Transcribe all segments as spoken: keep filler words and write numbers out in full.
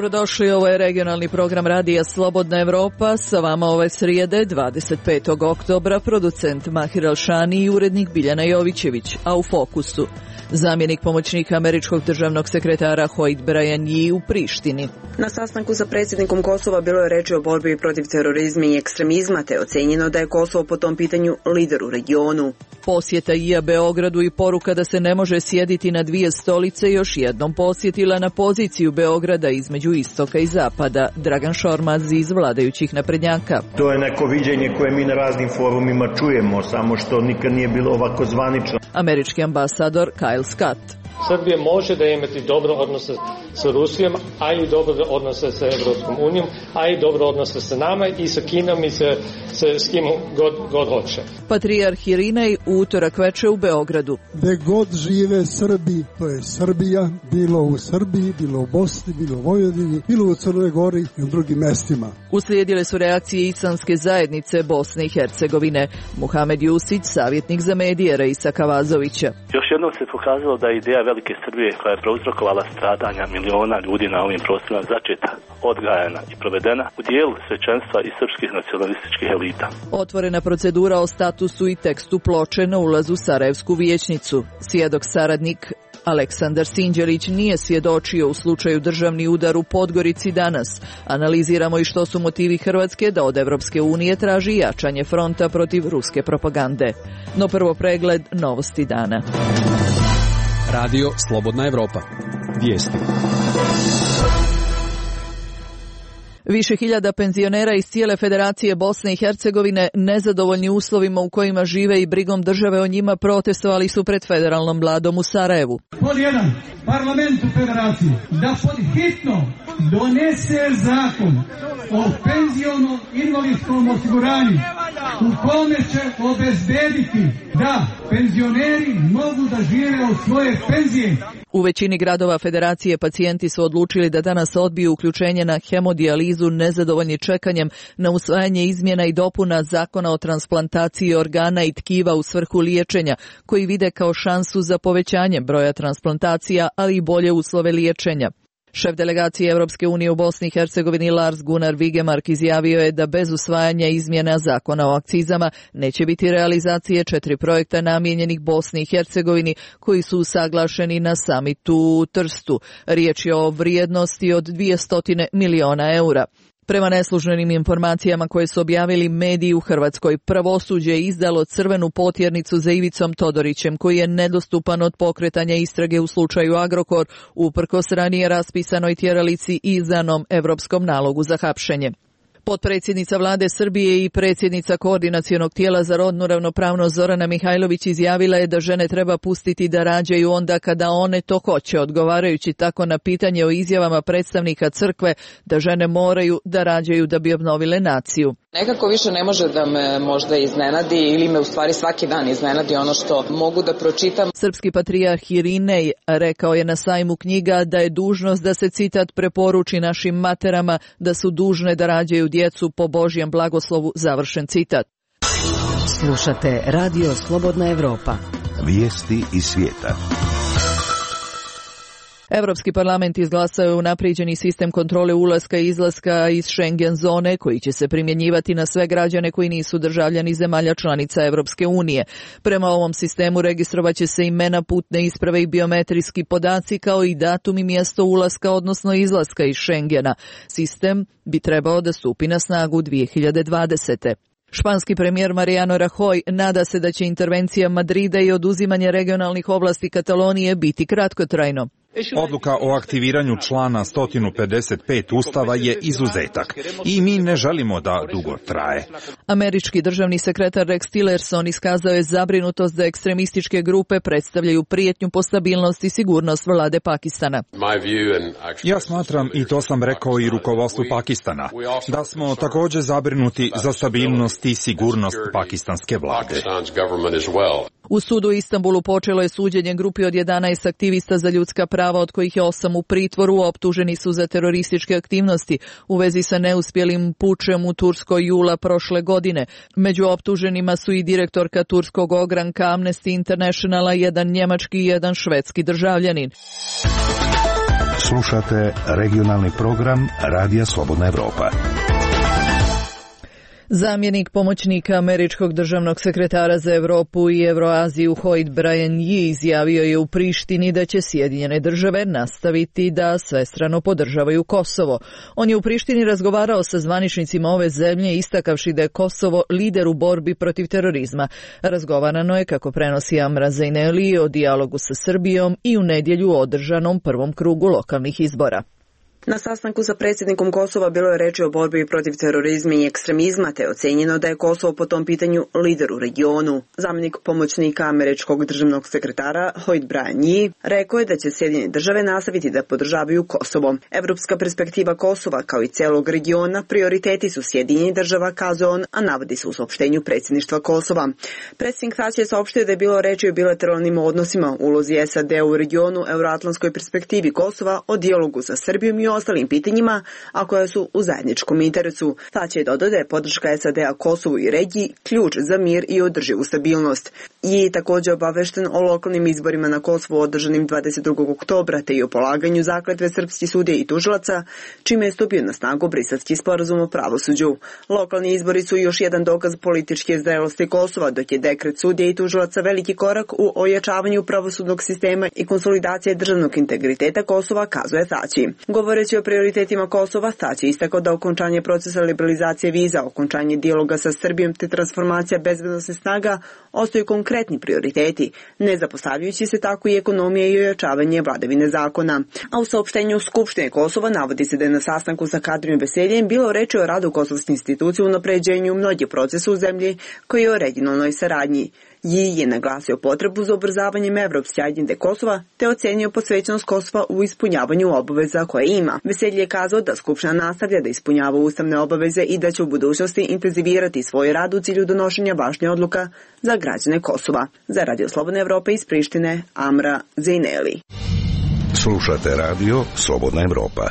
Dobrodošli, ovo je regionalni program Radija Slobodna Evropa. Sa vama ove srijede, dvadeset petog oktobra, producent Mahir Alšani i urednik Biljana Jovićević, a u fokusu zamjenik pomoćnika američkog državnog sekretara Hoyt Brian Yee u Prištini. Na sastanku sa predsjednikom Kosova bilo je reči o borbi protiv terorizma i ekstremizma, te ocenjeno da je Kosovo po tom pitanju lider u regionu. Posjeta Yee Beogradu i poruka da se ne može sjediti na dvije stolice još jednom posjetila na poziciju Beograda između istoka i zapada Dragan Šormaz iz vladajućih naprednjaka. To je neko viđenje koje mi na raznim forumima čujemo, samo što nikad nije bilo ovako zvanično. Američki ambasador Kyle Scott. Srbija može da imati dobre odnose sa Rusijom, a i dobre odnose sa Evropskom unijom, a i dobre odnose sa nama i sa Kinom i sa, sa s kim god, god hoće. Patrijarh Irinej u utorak veče u Beogradu. Gde god žive Srbi, to je Srbija, bilo u Srbiji, bilo u Bosni, bilo u Vojvodini, bilo u Crnoj Gori i u drugim mestima. Uslijedile su reakcije islamske zajednice Bosne i Hercegovine. Muhamed Jusić, savjetnik za medije Reisa Kavazovića. Još jednom se pokazalo da je ideja velike Srbije, koja je prouzrokovala stradanja miliona ljudi na ovim prostorima, začeta, odgajana i provedena u dijelu svećenstva i srpskih nacionalističkih elita. Otvorena procedura o statusu i tekstu ploče na ulazu u Sarajevsku vijećnicu. Svjedok saradnik Aleksandar Sinđelić nije svjedočio u slučaju državni udar u Podgorici danas. Analiziramo i što su motivi Hrvatske da od Evropske unije traži jačanje fronta protiv ruske propagande. No prvo pregled novosti dana. Radio Slobodna Evropa. Vijesti. Više hiljada penzionera iz cijele Federacije Bosne i Hercegovine, nezadovoljni uslovima u kojima žive i brigom države o njima, protestovali su pred federalnom vladom u Sarajevu. Pod jedan, parlament u Federaciji da pod hitno donese zakon o penzionom invalidskom osiguranju u kome će obezbediti da penzioneri mogu da žive od svoje penzije. U većini gradova Federacije pacijenti su odlučili da danas odbiju uključenje na hemodijalizu, nezadovoljni čekanjem na usvajanje izmjena i dopuna zakona o transplantaciji organa i tkiva u svrhu liječenja, koji vide kao šansu za povećanje broja transplantacija, ali i bolje uslove liječenja. Šef delegacije Evropske unije u Bosni i Hercegovini Lars Gunnar Vigemark izjavio je da bez usvajanja izmjena zakona o akcizama neće biti realizacije četiri projekta namijenjenih Bosni i Hercegovini koji su usaglašeni na samitu u Trstu. Riječ je o vrijednosti od dvjesto miliona eura. Prema neslužbenim informacijama koje su objavili mediji u Hrvatskoj, pravosuđe je izdalo crvenu potjernicu za Ivicom Todorićem, koji je nedostupan od pokretanja istrage u slučaju Agrokor, uprkos ranije raspisanoj tjeralici i izdanom evropskom nalogu za hapšenje. Potpredsjednica vlade Srbije i predsjednica koordinacionog tijela za rodnu ravnopravnost Zorana Mihajlović izjavila je da žene treba pustiti da rađaju onda kada one to hoće, odgovarajući tako na pitanje o izjavama predstavnika crkve da žene moraju da rađaju da bi obnovile naciju. Nekako više ne može da me možda iznenadi ili me u stvari svaki dan iznenadi ono što mogu da pročitam. Srpski patrijarh Irinej rekao je na sajmu knjiga da je dužnost da se, citat, preporuči našim materama da su dužne da rađaju djecu po Božjem blagoslovu, završen citat. Slušate Radio Slobodna Evropa. Vijesti iz svijeta. Evropski parlament izglasao je unaprijeđeni sistem kontrole ulaska i izlaska iz Schengen zone koji će se primjenjivati na sve građane koji nisu državljani zemalja članica Evropske unije. Prema ovom sistemu registrovaće se imena, putne isprave i biometrijski podaci kao i datum i mjesto ulaska odnosno izlaska iz Schengena. Sistem bi trebao da stupi na snagu dvije hiljade dvadesete. Španski premijer Mariano Rajoy nada se da će intervencija Madrida i oduzimanje regionalnih ovlasti Katalonije biti kratkotrajno. Odluka o aktiviranju člana sto pedeset pet Ustava je izuzetak i mi ne želimo da dugo traje. Američki državni sekretar Rex Tillerson iskazao je zabrinutost da ekstremističke grupe predstavljaju prijetnju po stabilnost i sigurnost vlade Pakistana. Ja smatram, i to sam rekao i rukovodstvu Pakistana, da smo također zabrinuti za stabilnost i sigurnost pakistanske vlade. U sudu u Istanbulu počelo je suđenje grupi od jedanaest aktivista za ljudska prava, od kojih je osam u pritvoru, optuženi su za terorističke aktivnosti u vezi sa neuspjelim pučem u Turskoj jula prošle godine. Među optuženima su i direktorka turskog ogranka Amnesty Internationala, jedan njemački i jedan švedski državljanin. Slušate regionalni program Radija Slobodna Evropa. Zamjenik pomoćnika američkog državnog sekretara za Evropu i Evroaziju Hoyt Brian Yee izjavio je u Prištini da će Sjedinjene države nastaviti da svestrano podržavaju Kosovo. On je u Prištini razgovarao sa zvaničnicima ove zemlje istakavši da je Kosovo lider u borbi protiv terorizma. Razgovarano je, kako prenosi Amra Zejneli, o dijalogu sa Srbijom i u nedjelju održanom prvom krugu lokalnih izbora. Na sastanku sa predsjednikom Kosova bilo je reči o borbi protiv terorizma i ekstremizma, te ocenjeno da je Kosovo po tom pitanju lider u regionu. Zamjenik pomoćnika američkog državnog sekretara Hoyt Brian Yee rekao je da će Sjedinjene države nastaviti da podržavaju Kosovo. Evropska perspektiva Kosova, kao i celog regiona, prioriteti su Sjedinjenih država, kazao on, a navodi se u saopštenju predsjedništva Kosova. Predsjednik Tači je saopštio da je bilo reči o bilateralnim odnosima, ulozi S A D u regionu, euroatlantskoj perspektivi Kosova, o dijalogu sa Srbijom i ostalim pitanjima, a koja su u zajedničkom interesu. Tači je dodao da je podrška S A D-a Kosovu i regiji ključ za mir i održivu stabilnost. I također obavešten o lokalnim izborima na Kosovu održanim dvadeset drugog oktobra, te i o polaganju zakletve srpskih sudija i tužilaca, čime je stupio na snagu Briselski sporazum o pravosuđu. Lokalni izbori su još jedan dokaz političke zrelosti Kosova, dok je dekret sudija i tužilaca veliki korak u ojačavanju pravosudnog sistema i konsolidacije državnog integriteta Kosova, kazuje Tači. Govoreći o prioritetima Kosova, Tači istakao da okončanje procesa liberalizacije viza, okončanje dijaloga sa Srbijom te transformacija bezbednosnih snaga ostaju konkretni prioriteti, ne zapostavljajući se tako i ekonomija i ojačavanje vladavine zakona. A u saopštenju Skupštine Kosova navodi se da je na sastanku sa Kadrijom Veseljem bilo reči o radu kosovske institucije u unapređenju mnogih procesa u zemlji koji je o regionalnoj saradnji. Yee je naglasio potrebu za ubrzavanjem evropske agende Kosova te ocenio posvećenost Kosova u ispunjavanju obaveza koje ima. Veselje je kazao da Skupština nastavlja da ispunjava ustavne obaveze i da će u budućnosti intenzivirati svoj rad u cilju donošenja važnih odluka za građane Kosova. Za Radio Slobodna Evropa iz Prištine, Amra Zejneli. Slušate Radio Slobodna Evropa.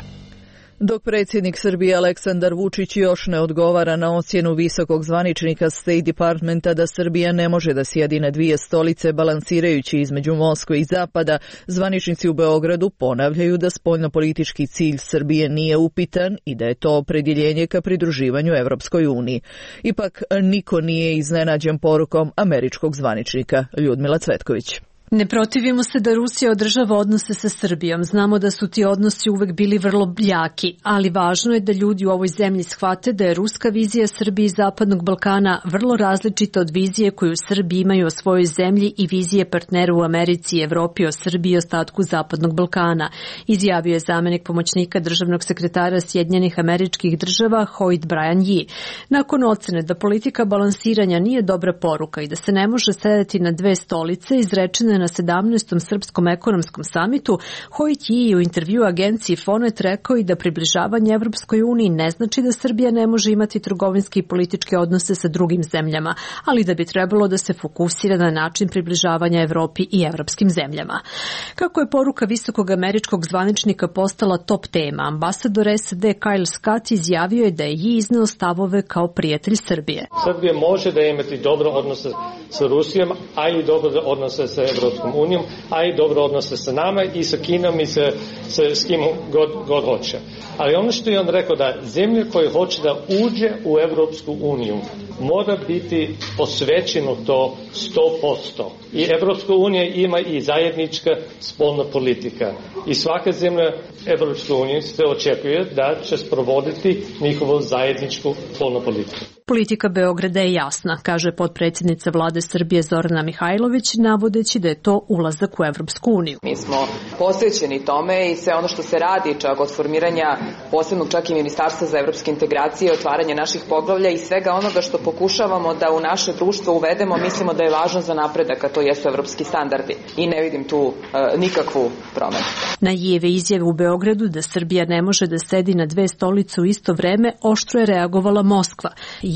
Dok predsjednik Srbije Aleksandar Vučić još ne odgovara na ocjenu visokog zvaničnika State Departmenta da Srbija ne može da sjedi na dvije stolice balansirajući između Moskve i Zapada, zvaničnici u Beogradu ponavljaju da spoljnopolitički cilj Srbije nije upitan i da je to opredjeljenje ka pridruživanju Evropskoj uniji. Ipak niko nije iznenađen porukom američkog zvaničnika. Ljudmila Cvetković. Ne protivimo se da Rusija održava odnose sa Srbijom. Znamo da su ti odnosi uvek bili vrlo jaki, ali važno je da ljudi u ovoj zemlji shvate da je ruska vizija Srbije i Zapadnog Balkana vrlo različita od vizije koju Srbi imaju o svojoj zemlji i vizije partnera u Americi i Evropi o Srbiji i ostatku Zapadnog Balkana, izjavio je zamjenik pomoćnika državnog sekretara Sjedinjenih Američkih Država Hoyt Brian Yee. Nakon ocene da politika balansiranja nije dobra poruka i da se ne može sedeti na dve stolice, izrečene na sedamnaestom Srpskom ekonomskom samitu, Hoyt Yee je u intervju agenciji Fonet rekao i da približavanje Evropskoj uniji ne znači da Srbija ne može imati trgovinske i političke odnose sa drugim zemljama, ali da bi trebalo da se fokusira na način približavanja Evropi i evropskim zemljama. Kako je poruka visokog američkog zvaničnika postala top tema, ambasador S A D Kyle Scott izjavio je da je Yee izneo stavove kao prijatelj Srbije. Srbija može da imati dobre odnose sa Rusijom, a i dobre odnose sa Evropskom unijom, a i dobro odnose sa nama i sa Kinom i sa, sa s kim god, god hoće. Ali ono što je on rekao da zemlje koje hoće da uđe u Evropsku uniju mora biti posvećeno to sto posto. I Evropska unija ima i zajednička spoljna politika. I svaka zemlja Evropske unije se očekuje da će sprovoditi njihovu zajedničku spoljnu politiku. Politika Beograda je jasna, kaže potpredsjednica vlade Srbije Zorana Mihajlović, navodeći da je to ulazak u Evropsku uniju. Mi smo posvećeni tome i sve ono što se radi, čak od formiranja posebnog čak i ministarstva za evropske integracije, otvaranje naših poglavlja i svega onoga što pokušavamo da u naše društvo uvedemo, mislimo da je važno za napredak, a to jesu evropski standardi. I ne vidim tu e, nikakvu promenu. Na Yijeve izjave u Beogradu da Srbija ne može da sedi na dve stolice u isto vreme, oštro je reagovala Moskva. Yee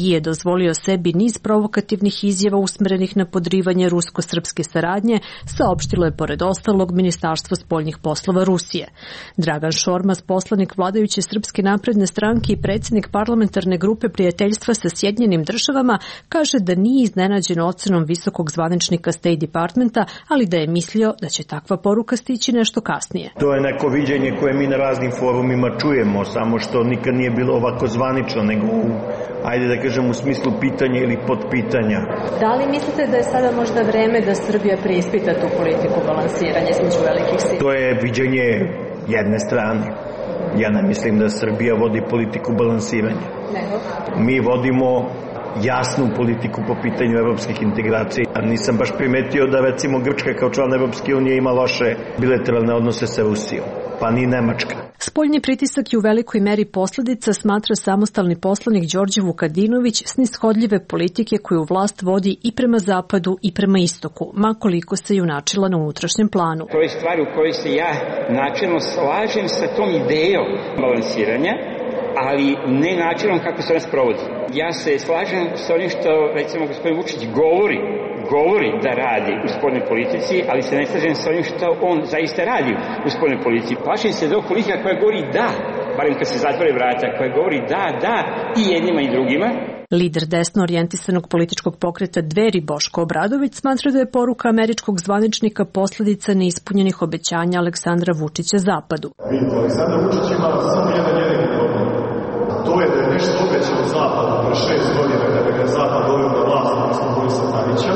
je dozvolio sebi niz provokativnih izjava usmerenih na podrivanje rusko-srpske saradnje, saopštilo je pored ostalog Ministarstvo spoljnih poslova Rusije. Dragan Šormaz, poslanik vladajuće Srpske napredne stranke i predsjednik parlamentarne grupe prijateljstva sa Sjedinjenim državama, kaže da nije iznenađen ocenom visokog zvaničnika State Departmenta, ali da je mislio da će takva poruka stići nešto kasnije. To je neko viđenje koje mi na raznim forumima čujemo, samo što nikad nije bilo ovako zvanično, nego u, ajde da kažem, u smislu pitanja ili podpitanja. Da li mislite da je sada možda vreme da Srbija preispita tu politiku balansiranja između velikih sila? To je viđenje jedne strane. Ja ne mislim da Srbija vodi politiku balansiranja. Nego? Mi vodimo jasnu politiku po pitanju evropskih integracija. Nisam baš primetio da recimo Grčka kao član Evropske unije ima loše bilateralne odnose sa Rusijom, pa ni Nemačka. Spoljni pritisak je u velikoj meri posledica, smatra samostalni poslanik Đorđe Vukadinović, snishodljive politike koju vlast vodi i prema zapadu i prema istoku, makoliko se junačila na unutrašnjem planu. To je stvar u kojoj se ja načelno slažem sa tom idejom balansiranja, ali ne načinom kako se ona sprovodi. Ja se slažem sa onim što, recimo, gospodin Vučić govori, govori da radi u spoljnoj politici, ali se ne slažem sa onim što on zaista radi u spoljnoj politici. Plašim se da politika koja govori da, barem kad se zatvore vrata, koja govori da, da i jednima i drugima. Lider desno orijentisanog političkog pokreta Dveri Boško Obradović smatra da je poruka američkog zvaničnika posljedica neispunjenih obećanja Aleksandra Vučića Zapadu. Vidite, Aleksandar Vučić ima samo jedan jedini problem. To je da je nešto obećao Zapadu pre šest godina kada ga Zapad doveo na vlast, odnosno Borisa Tadića,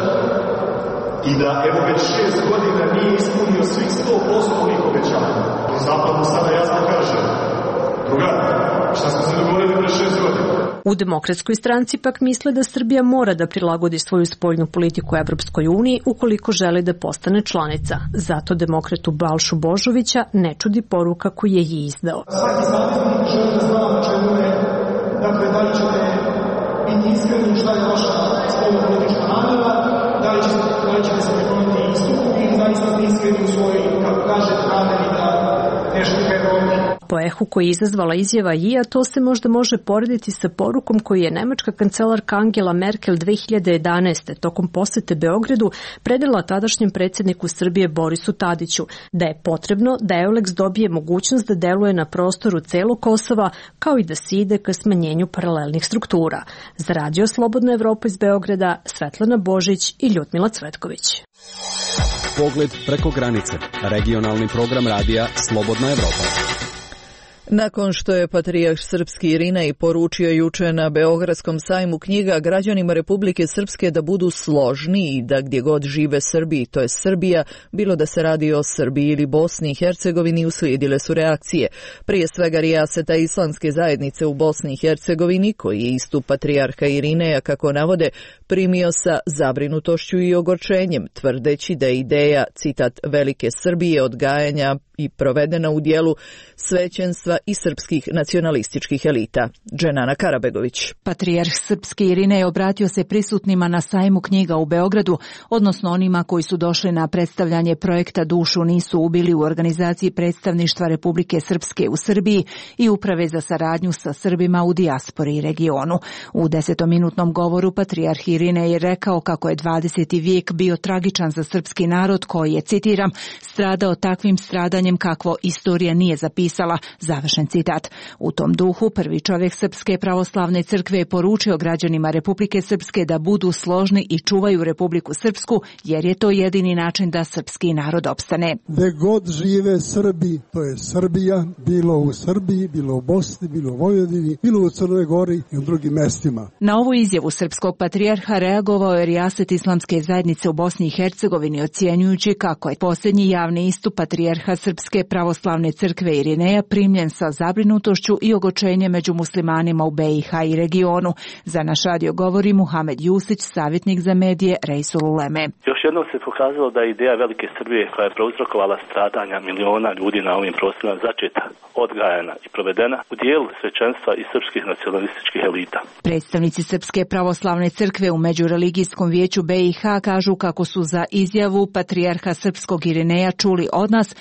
i da evo već šest godina nije ispunio svih sto posto onih obećanja. Zapad mu sada jasno kaže, drugar, šta smo se dogovorili pre šest godina? U Demokratskoj stranci pak misle da Srbija mora da prilagodi svoju spoljnu politiku Evropskoj uniji ukoliko želi da postane članica. Zato demokratu Balšu Božovića ne čudi poruka koju je i izdao. Svaki saveznik želi da zna na čemu je, dakle, da li ćete biti iskreni šta je vaša spoljna politička namjera, da li ćete, da li ćete se prikloniti istoku ili zaista ste iskreni u svojoj, kako kažete, namjeri da nešto Evropi. Po ehu koji je izazvala izjava I A, to se možda može porediti sa porukom koju je nemačka kancelarka Angela Merkel dve hiljade jedanaeste. tokom posete Beogradu predala tadašnjem predsjedniku Srbije Borisu Tadiću da je potrebno da Euleks dobije mogućnost da deluje na prostoru celog Kosova, kao i da se ide ka smanjenju paralelnih struktura. Za Radio Slobodna Evropa iz Beograda, Svetlana Božić i Ljudmila Cvetković. Pogled preko granice. Regionalni program radija Slobodna Evropa. Nakon što je patrijarh srpski Irinej poručio juče na Beogradskom sajmu knjiga građanima Republike Srpske da budu složni i da gdje god žive Srbi, to je Srbija, bilo da se radi o Srbiji ili Bosni i Hercegovini, uslijedile su reakcije. Prije svega rijaseta islamske zajednice u Bosni i Hercegovini, koji je istup patrijarha Irineja, kako navode, primio sa zabrinutošću i ogorčenjem, tvrdeći da je ideja, citat, velike Srbije odgajanja i provedena u dijelu svećenstva i srpskih nacionalističkih elita. Dženana Karabegović. Patrijarh srpski Irinej obratio se prisutnima na sajmu knjiga u Beogradu, odnosno onima koji su došli na predstavljanje projekta Dušu nisu ubili u organizaciji predstavništva Republike Srpske u Srbiji i Uprave za saradnju sa Srbima u dijaspori i regionu. U desetominutnom govoru patrijarh Irinej je rekao kako je dvadeseti vijek bio tragičan za srpski narod koji je, citiram, stradao takvim stradanjem kakvo istorija nije zapisala, završen citat. U tom duhu prvi čovjek Srpske pravoslavne crkve je poručio građanima Republike Srpske da budu složni i čuvaju Republiku Srpsku, jer je to jedini način da srpski narod opstane. Gde god žive Srbi, to je Srbija, bilo u Srbiji, bilo u Bosni, bilo u Vojvodini, bilo u Crnoj Gori i u drugim mestima. Na ovu izjavu srpskog patrijarha reagovao je rijaset islamske zajednice u Bosni i Hercegovini, ocjenjujući kako je posljednji javni istup patrijarha Srpske pravoslavne crkve Irineja primljen sa zabrinutošću i ogorčenjem među muslimanima u B i H i regionu. Za naš radio govori Muhamed Jusić, savjetnik za medije Rejsul Uleme. Još jednom se pokazalo da je ideja velike Srbije koja je prouzrokovala stradanja miliona ljudi na ovim prostorima začeta, odgajana i provedena u dijelu svećenstva i srpskih nacionalističkih elita. Predstavnici Srpske pravoslavne crkve u Međureligijskom vijeću B i H kažu kako su za izjavu patrijarha srpskog Irineja čuli od nas, te da je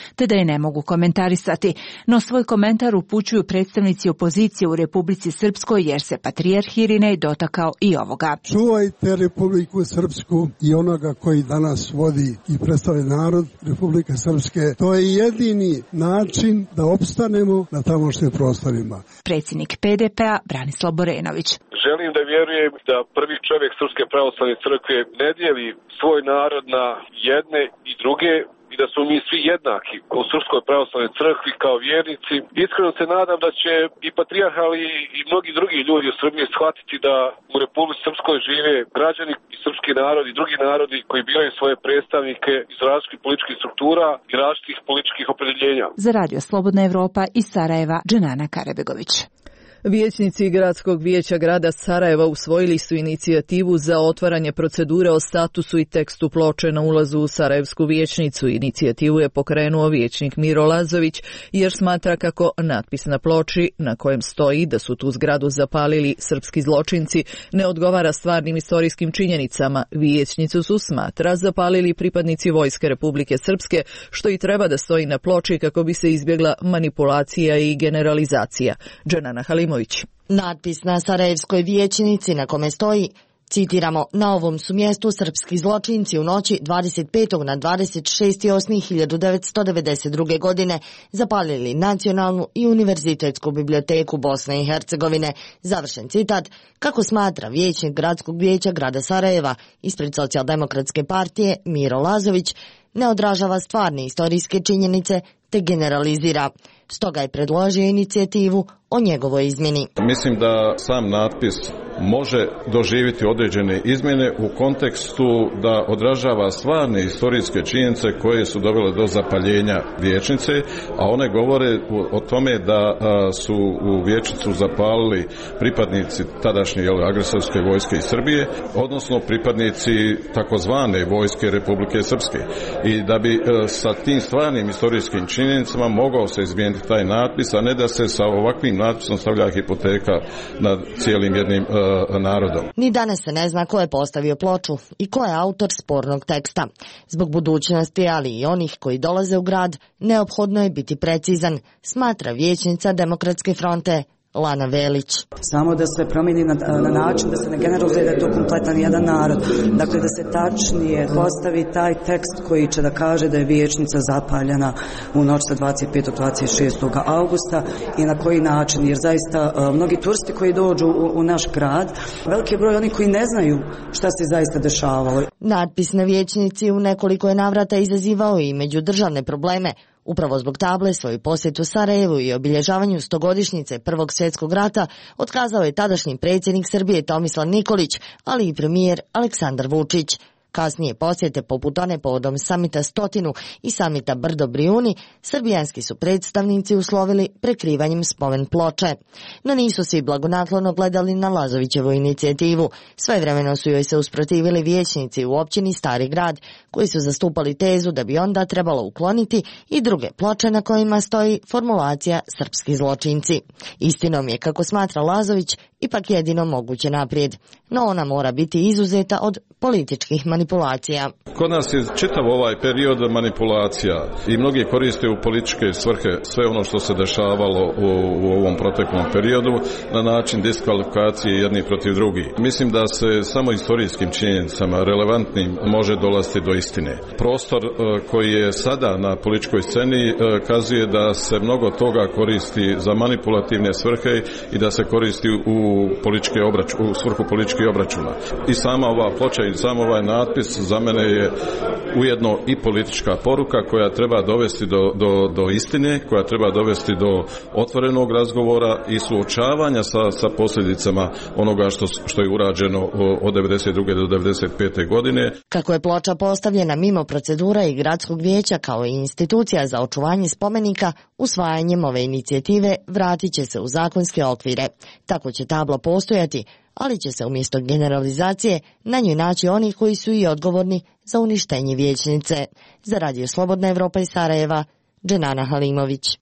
ne mogu komentarisati, no svoj komentar upućuju predstavnici opozicije u Republici Srpskoj jer se patrijarh Irinej dotakao i ovoga. Čuvajte Republiku Srpsku i onoga koji danas vodi i predstavlja narod Republike Srpske. To je jedini način da opstanemo na tamošnjim prostorima. Predsjednik P D P-a Branislav Borenović. Želim da vjerujem da prvi čovjek Srpske pravoslavne crkve ne dijeli svoj narod na jedne i druge i da smo mi svi jednaki u Srpskoj pravoslavnoj crkvi kao vjernici. Iskreno se nadam da će i patrijarh, ali i mnogi drugi ljudi u Srbiji shvatiti da u Republici Srpskoj žive građani i srpski narod i drugi narodi koji biraju svoje predstavnike iz različitih političkih struktura i različitih političkih opredjeljenja. Za Radio Slobodna Evropa iz Sarajeva, Dženana Karebegović. Vijećnici Gradskog vijeća grada Sarajeva usvojili su inicijativu za otvaranje procedure o statusu i tekstu ploče na ulazu u Sarajevsku vijećnicu. Inicijativu je pokrenuo vijećnik Miro Lazović jer smatra kako natpis na ploči na kojem stoji da su tu zgradu zapalili srpski zločinci ne odgovara stvarnim istorijskim činjenicama. Vijećnicu su, smatra, zapalili pripadnici Vojske Republike Srpske, što i treba da stoji na ploči kako bi se izbjegla manipulacija i generalizacija. Dženana Halimović. Natpis na Sarajevskoj vijećnici na kome stoji, citiramo, na ovom su mjestu srpski zločinci u noći dvadeset petog na dvadeset šesti osmi hiljadu devetsto devedeset druge. godine zapalili Nacionalnu i Univerzitetsku biblioteku Bosne i Hercegovine. Završen citat, kako smatra vijećnik Gradskog vijeća grada Sarajeva ispred Socijaldemokratske partije Miro Lazović, ne odražava stvarne istorijske činjenice te generalizira. Stoga je predložio inicijativu o njegovoj izmjeni. Mislim da sam natpis može doživjeti određene izmjene u kontekstu da odražava stvarne istorijske činjenice koje su dovele do zapaljenja vijećnice, a one govore o tome da su u vijećnicu zapalili pripadnici tadašnje jel, agresorske vojske iz Srbije, odnosno pripadnici takozvane vojske Republike Srpske. I da bi sa tim stvarnim istorijskim činjenicama mogao se izmijeniti taj natpis, a ne da se sa ovakvim natpisom stavlja hipoteka nad cijelim jednim uh, narodom. Ni danas se ne zna ko je postavio ploču i ko je autor spornog teksta. Zbog budućnosti, ali i onih koji dolaze u grad, neophodno je biti precizan, smatra vijećnica Demokratske fronte Lana Velić. Samo da se promijeni na, na način da se ne generalizuje da je to kompletan jedan narod. Dakle, da se tačnije postavi taj tekst koji će da kaže da je vijećnica zapaljena u noć sa dvadeset petog do dvadeset šestog augusta i na koji način, jer zaista mnogi turisti koji dođu u, u naš grad, veliki broj onih koji ne znaju šta se zaista dešavalo. Natpis na vijećnici u nekoliko je navrata izazivao i međudržavne probleme. Upravo zbog table svoju posjetu Sarajevu i obilježavanju stogodišnjice Prvog svjetskog rata otkazao je tadašnji predsjednik Srbije Tomislav Nikolić, ali i premijer Aleksandar Vučić. Kasnije posjete poput one povodom samita Stotinu i samita Brdo Brijuni, srbijanski su predstavnici uslovili prekrivanjem spomen ploče. No nisu svi blagonaklono gledali na Lazovićevu inicijativu. Svojevremeno su joj se usprotivili vijećnici u općini Stari grad, koji su zastupali tezu da bi onda trebalo ukloniti i druge ploče na kojima stoji formulacija srpski zločinci. Istinom je, kako smatra Lazović, ipak jedino moguće naprijed, no ona mora biti izuzeta od političkih manipulacija. Kod nas je čitav ovaj period manipulacija i mnogi koriste u političke svrhe sve ono što se dešavalo u, u ovom proteklom periodu na način diskvalifikacije jednih protiv drugih. Mislim da se samo istorijskim činjenicama relevantnim može dolaziti do istine. Prostor koji je sada na političkoj sceni kazuje da se mnogo toga koristi za manipulativne svrhe i da se koristi u političke obrač, u svrhu političkih obračuna. I sama ova ploča i sam ovaj natpis za mene je ujedno i politička poruka koja treba dovesti do, do, do istine, koja treba dovesti do otvorenog razgovora i suočavanja sa, sa posljedicama onoga što, što je urađeno od devedeset druge do devedeset pete. godine. Kako je ploča postavljena mimo procedura i gradskog vijeća kao i institucija za očuvanje spomenika, usvajanjem ove inicijative vratit će se u zakonske okvire. Tako će tabla postojati, ali će se umjesto generalizacije na njoj naći oni koji su i odgovorni za uništenje vijećnice. Za Radio Slobodna Evropa iz Sarajeva, Dženana Halimović.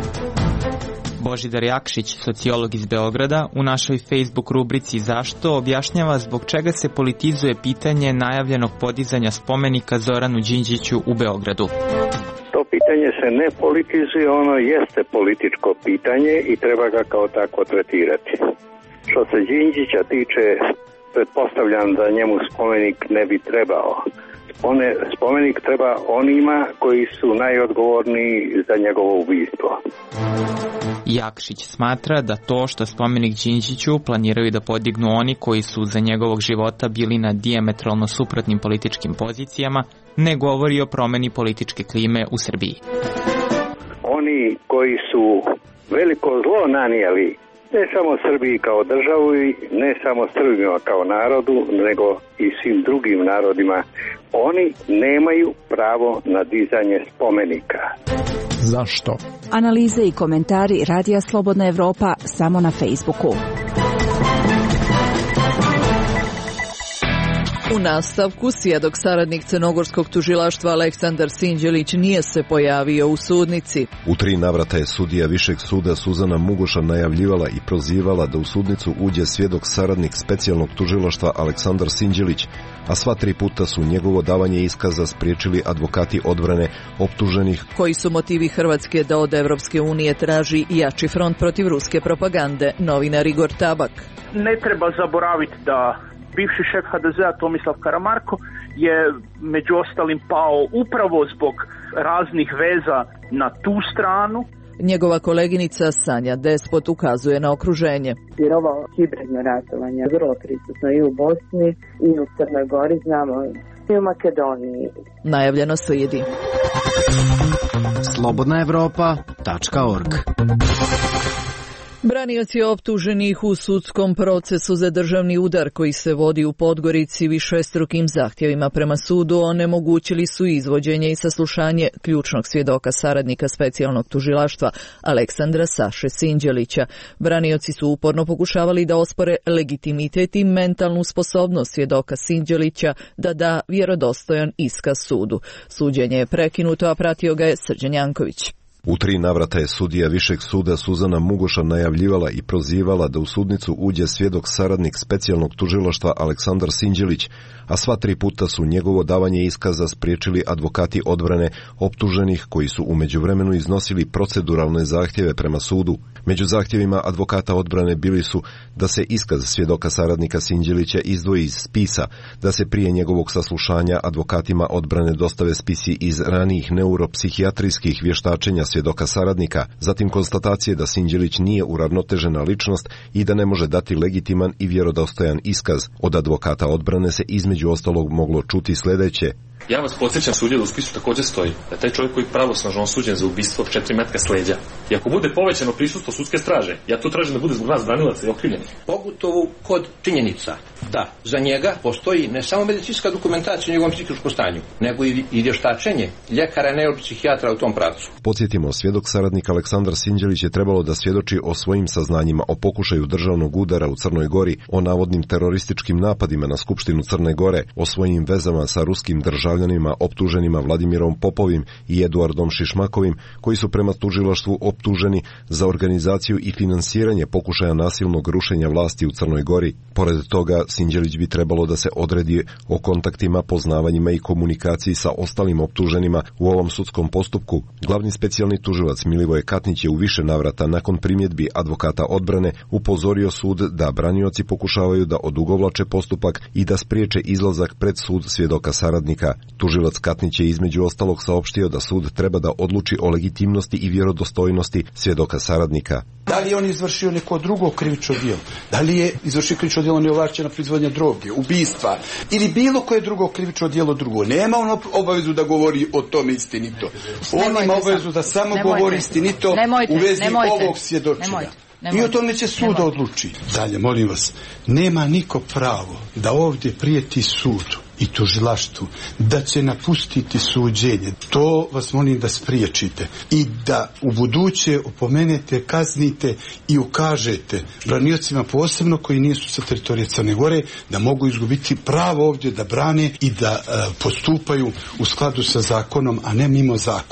Božidar Jakšić, sociolog iz Beograda, u našoj Facebook rubrici Zašto objašnjava zbog čega se politizuje pitanje najavljenog podizanja spomenika Zoranu Đinđiću u Beogradu. To pitanje pitanje se ne politizuje, ono jeste političko pitanje i treba ga kao tako tretirati. Što se Đinđića tiče, pretpostavljam da njemu spomenik ne bi trebao. One, spomenik treba onima koji su najodgovorniji za njegovo ubistvo. Jakšić smatra da to što spomenik Đinđiću planiraju da podignu oni koji su za njegovog života bili na dijametralno suprotnim političkim pozicijama, ne govori o promeni političke klime u Srbiji. Oni koji su veliko zlo nanijeli ne samo Srbiji kao državu i ne samo Srbima kao narodu, nego i svim drugim narodima, oni nemaju pravo na dizanje spomenika. Zašto? Analize i komentari Radija Slobodna Evropa samo na Facebooku. U nastavku, svjedok saradnik crnogorskog tužilaštva Aleksandar Sinđelić nije se pojavio u sudnici. U tri navrata je sudija Višeg suda Suzana Mugoša najavljivala i prozivala da u sudnicu uđe svjedok saradnik specijalnog tužilaštva Aleksandar Sinđelić, a sva tri puta su njegovo davanje iskaza spriječili advokati odbrane optuženih. Koji su motivi Hrvatske da od Evropske unije traži jači front protiv ruske propagande, novinar Igor Tabak. Ne treba zaboraviti da bivši šef ha de zea Tomislav Karamarko je među ostalim pao upravo zbog raznih veza na tu stranu. Njegova koleginica Sanja Despot ukazuje na okruženje. Jer ovo hibridno ratovanje je vrlo prisutno i u Bosni i u Crnoj Gori, znamo i u Makedoniji. Najavljeno slijedi. slobodna evropa tačka org. Branioci optuženih u sudskom procesu za državni udar koji se vodi u Podgorici višestrukim zahtjevima prema sudu onemogućili su izvođenje i saslušanje ključnog svjedoka saradnika specijalnog tužilaštva Aleksandra Saše Sinđelića. Branioci su uporno pokušavali da ospore legitimitet i mentalnu sposobnost svjedoka Sinđelića da da vjerodostojan iskaz sudu. Suđenje je prekinuto, a pratio ga je Srđan Janković. U tri navrata je sudija Višeg suda Suzana Mugoša najavljivala i prozivala da u sudnicu uđe svjedok saradnik specijalnog tužilaštva Aleksandar Sinđelić, a sva tri puta su njegovo davanje iskaza spriječili advokati odbrane optuženih koji su u međuvremenu iznosili proceduralne zahtjeve prema sudu. Među zahtjevima advokata odbrane bili su da se iskaz svjedoka saradnika Sinđelića izdvoji iz spisa, da se prije njegovog saslušanja advokatima odbrane dostave spisi iz ranijih neuropsihijatrijskih vještačenja svjedoka saradnika, zatim konstatacije da Sinđelić nije uravnotežena ličnost i da ne može dati legitiman i vjerodostojan iskaz. Od advokata odbrane se između ostalog moglo čuti sljedeće. Ja vas podsjećam, sudija, da u spisu također stoji da taj čovjek koji je pravosnažno osuđen za ubistvo četiri metka s leđa. I ako bude povećano prisustvo sudske straže, ja to tražim da bude zbog nas branilaca i okrivljenih. Pogotovo kod činjenica da za njega postoji ne samo medicinska dokumentacija o njegovom psihičkom stanju, nego i, i vještačenje ljekara i neuropsihijatra u tom pravcu. Podsjetimo, svjedok saradnik Aleksandar Sinđelić je trebalo da svjedoči o svojim saznanjima o pokušaju državnog udara u Crnoj Gori, o navodnim terorističkim napadima na Skupštinu Crne Gore, o svojim vezama sa ruskim državljanima optuženima Vladimirom Popovim i Eduardom Šišmakovim, koji su prema tužilaštvu optuženi za organizaciju i finansiranje pokušaja nasilnog rušenja vlasti u Crnoj Gori. Pored toga, Sinđelić bi trebalo da se odredi o kontaktima, poznavanjima i komunikaciji sa ostalim optuženima u ovom sudskom postupku. Glavni specijalni tužilac Milivoje Katnić je u više navrata nakon primjedbi advokata odbrane upozorio sud da branioci pokušavaju da odugovlače postupak i da spriječe izlazak pred sud svjedoka saradnika. Tužilac Katnić je između ostalog saopštio da sud treba da odluči o legitimnosti i vjerodostojnosti svjedoka saradnika. Da li je on izvršio neko drugo krivično djelo? Da li je izvršio krivično djelo neovlašćena proizvodnja droge, ubistva ili bilo koje drugo krivično djelo drugo? Nema on obavezu da govori o tome istinito. On nemojte ima obavezu da samo nemojte. govori istinito nemojte. u vezi nemojte. ovog svjedočenja. Nemojte. Nemojte. I o tome će sud odluči. Dalje, molim vas, nema niko pravo da ovdje prijeti sudu i tužilaštvu da će napustiti suđenje. To vas molim da spriječite i da u buduće opomenete, kaznite i ukažete braniocima, posebno koji nisu sa teritorije Crne Gore, da mogu izgubiti pravo ovdje da brane i da uh, postupaju u skladu sa zakonom, a ne mimo zakona.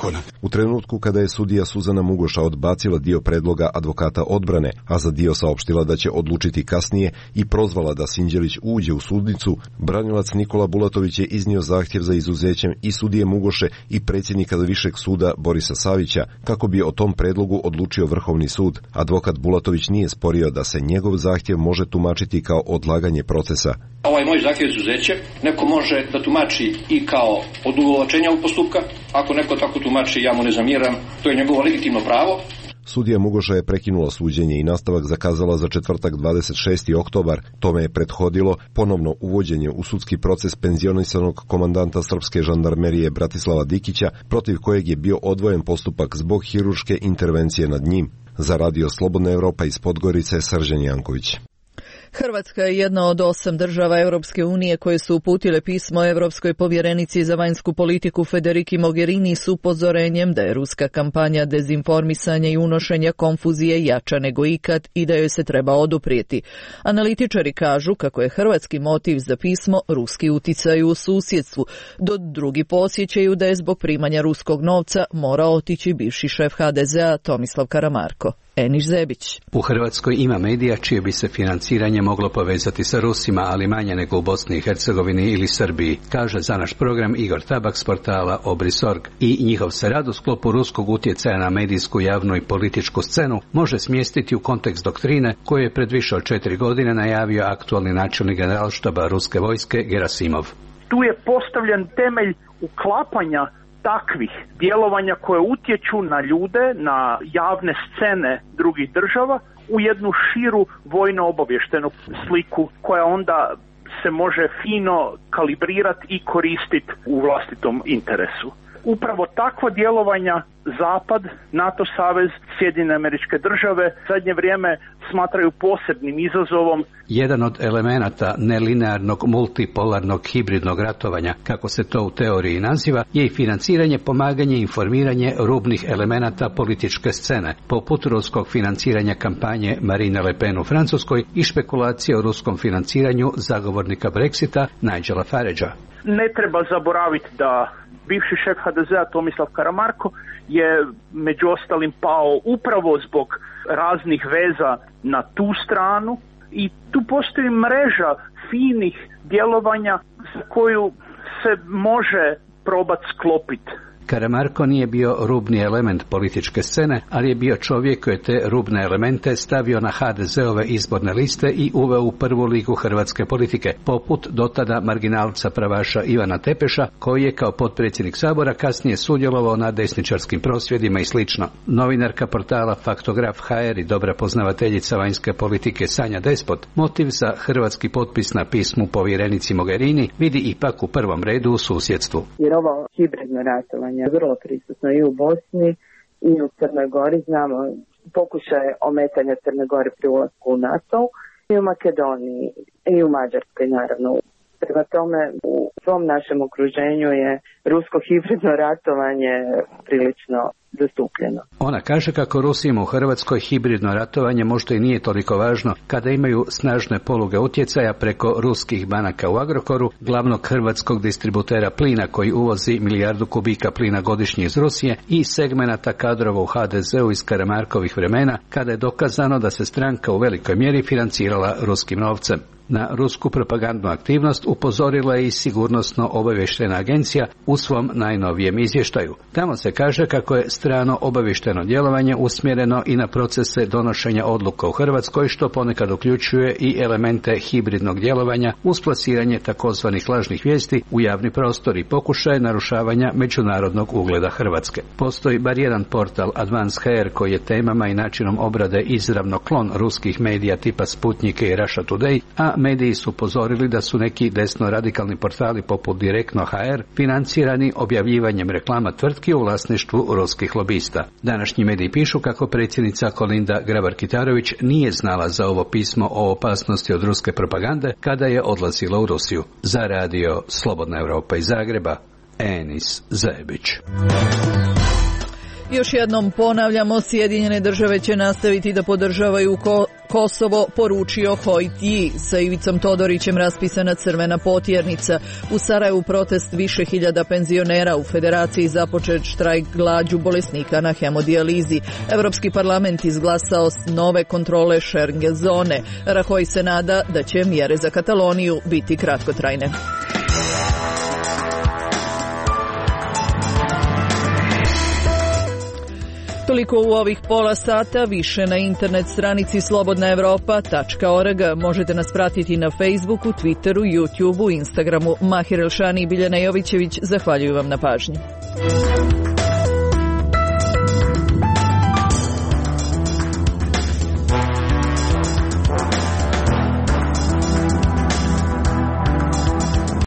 U trenutku kada je sudija Suzana Mugoša odbacila dio predloga advokata odbrane, a za dio saopštila da će odlučiti kasnije i prozvala da Sinđelić uđe u sudnicu, branilac Nikola Bulatović je iznio zahtjev za izuzećem i sudije Mugoše i predsjednika Višeg suda Borisa Savića, kako bi o tom predlogu odlučio Vrhovni sud. Advokat Bulatović nije sporio da se njegov zahtjev može tumačiti kao odlaganje procesa. Ovaj moj zahtjev izuzeće neko može da tumači i kao odugovlačenje ovog postupka. Ako neko tako tumači, ja mu ne zamjeram, to je njegovo legitimno pravo. Sudija Mugoša je prekinula suđenje i nastavak zakazala za četvrtak dvadeset šesti oktobar. Tome je prethodilo ponovno uvođenje u sudski proces penzionisanog komandanta srpske žandarmerije Bratislava Dikića, protiv kojeg je bio odvojen postupak zbog hirurške intervencije nad njim. Za Radio Slobodna Evropa iz Podgorice, Srđan Janković. Hrvatska je jedna od osam država Europske unije koje su uputile pismo Europskoj povjerenici za vanjsku politiku Federiki Mogherini s upozorenjem da je ruska kampanja dezinformisanja i unošenja konfuzije jača nego ikad i da joj se treba oduprijeti. Analitičari kažu kako je hrvatski motiv za pismo ruski uticaj u susjedstvu, dok drugi posjećaju da je zbog primanja ruskog novca morao otići bivši šef ha de zea Tomislav Karamarko. Eniš Zebić. U Hrvatskoj ima medija čije bi se financiranje moglo povezati sa Rusima, ali manje nego u Bosni i Hercegovini ili Srbiji, kaže za naš program Igor Tabak s portala Obris точка org. I njihov se rad u sklopu ruskog utjecaja na medijsku, javnu i političku scenu može smjestiti u kontekst doktrine koju je pred više od četiri godine najavio aktualni načelnik generalštaba ruske vojske Gerasimov. Tu je postavljen temelj uklapanja takvih djelovanja koje utječu na ljude, na javne scene drugih država u jednu širu vojno-obavještenu sliku koja onda se može fino kalibrirati i koristiti u vlastitom interesu. Upravo takvo djelovanja Zapad, NATO savez, Sjedinjene Američke Države zadnje vrijeme smatraju posebnim izazovom. Jedan od elemenata nelinearnog multipolarnog hibridnog ratovanja, kako se to u teoriji naziva, je i financiranje, pomaganje i informiranje rubnih elemenata političke scene, poput ruskog financiranja kampanje Marine Le Pen u Francuskoj i špekulacije o ruskom financiranju zagovornika Brexita Nigela Faragea. Ne treba zaboraviti da bivši šef ha de zea Tomislav Karamarko je među ostalim pao upravo zbog raznih veza na tu stranu i tu postoji mreža finih djelovanja za koju se može probati sklopiti. Karamarko nije bio rubni element političke scene, ali je bio čovjek koji je te rubne elemente stavio na ha de zeove izborne liste i uveo u prvu ligu hrvatske politike, poput dotada marginalca pravaša Ivana Tepeša, koji je kao potpredsjednik Sabora kasnije sudjelovao na desničarskim prosvjedima i slično. Novinarka portala Faktograf ha er i dobra poznavateljica vanjske politike Sanja Despot motiv za hrvatski potpis na pismu povjerenici Mogherini vidi ipak u prvom redu u susjedstvu. Jer ovo hibridno ratovanje je vrlo prisutno i u Bosni i u Crnoj Gori. Znamo pokušaje ometanja Crne Gore pri ulasku u NATO i u Makedoniji i u Mađarskoj naravno. Prema tome u svom našem okruženju je rusko hibridno ratovanje prilično zastupljeno. Ona kaže kako Rusima u Hrvatskoj hibridno ratovanje možda i nije toliko važno kada imaju snažne poluge utjecaja preko ruskih banaka u Agrokoru, glavnog hrvatskog distributera plina koji uvozi milijardu kubika plina godišnje iz Rusije i segmenata kadrova u ha de zeu iz Karamarkovih vremena kada je dokazano da se stranka u velikoj mjeri financirala ruskim novcem. Na rusku propagandnu aktivnost upozorila je i sigurnosno obavještajna agencija u svom najnovijem izvještaju. Tamo se kaže kako je strano obavješteno djelovanje usmjereno i na procese donošenja odluka u Hrvatskoj, što ponekad uključuje i elemente hibridnog djelovanja uz plasiranje takozvanih lažnih vijesti u javni prostor i pokušaje narušavanja međunarodnog ugleda Hrvatske. Postoji bar jedan portal Advance ha er koji je temama i načinom obrade izravno klon ruskih medija tipa Sputnike i Russia Today, a mediji su upozorili da su neki desno radikalni portali poput Direktno ha er financirani objavljivanjem reklama tvrtki u vlasništvu ruskih lobista. Današnji mediji pišu kako predsjednica Kolinda Grabar-Kitarović nije znala za ovo pismo o opasnosti od ruske propagande kada je odlazila u Rusiju. Za radio Slobodna Evropa iz Zagreba, Enis Zebić. Još jednom ponavljamo, Sjedinjene države će nastaviti da podržavaju ko Kosovo, poručio Hojtiji. Sa Ivicom Todorićem raspisana crvena potjernica. U Sarajevu protest više hiljada penzionera. U Federaciji započet štrajk glađu bolesnika na hemodijalizi. Evropski parlament izglasao nove kontrole Schengen zone. Rahoj se nada da će mjere za Kataloniju biti kratkotrajne. Toliko u ovih pola sata, više na internet stranici slobodna evropa tačka org. Možete nas pratiti na Facebooku, Twitteru, YouTubeu, Instagramu. Mahir Elšani i Biljana Jovićević zahvaljuju vam na pažnji.